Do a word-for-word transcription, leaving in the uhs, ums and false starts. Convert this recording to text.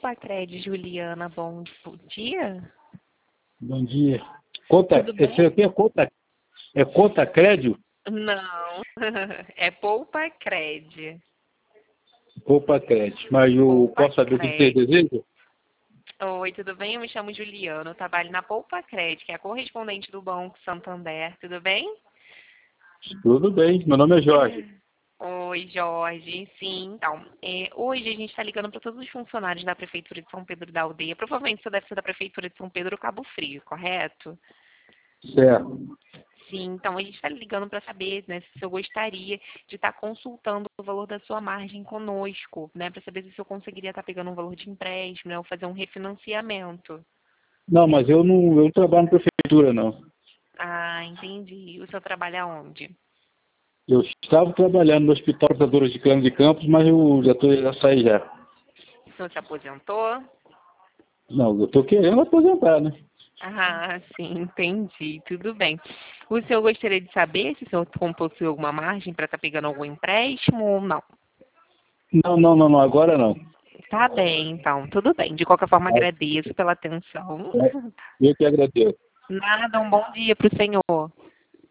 Poupa-Cred, Juliana, bom dia. Bom dia. Conta, Tudo bem? esse aqui é conta, é conta crédito? Não, é Poupa-Cred. Poupa crédito. Mas eu posso saber o que você Poupa-Cred. deseja? Oi, tudo bem? Eu me chamo Juliana, eu trabalho na Poupa-Cred, que é a correspondente do Banco Santander, tudo bem? Tudo bem, meu nome é Jorge. Oi, Jorge. Sim, então, é, hoje a gente está ligando para todos os funcionários da Prefeitura de São Pedro da Aldeia. Provavelmente você deve ser da Prefeitura de São Pedro Cabo Frio, correto? Certo. Sim, então a gente está ligando para saber, né, se o senhor gostaria de estar consultando o valor da sua margem conosco, né, para saber se o senhor conseguiria estar pegando um valor de empréstimo, né, ou fazer um refinanciamento. Não, mas eu não, eu não trabalho na prefeitura, não. Ah, entendi. O senhor trabalha onde? Eu estava trabalhando no Hospital Tratadores de Cana de Campos, mas eu já, tô, já saí já. O senhor se aposentou? Não, eu estou querendo aposentar, né? Ah, sim, entendi. Tudo bem. O senhor gostaria de saber se o senhor possui alguma margem para estar pegando algum empréstimo ou não? Não, não, não, não, agora não. Tá bem, então, tudo bem. De qualquer forma, agradeço pela atenção. Eu que agradeço. Nada, um bom dia para o senhor.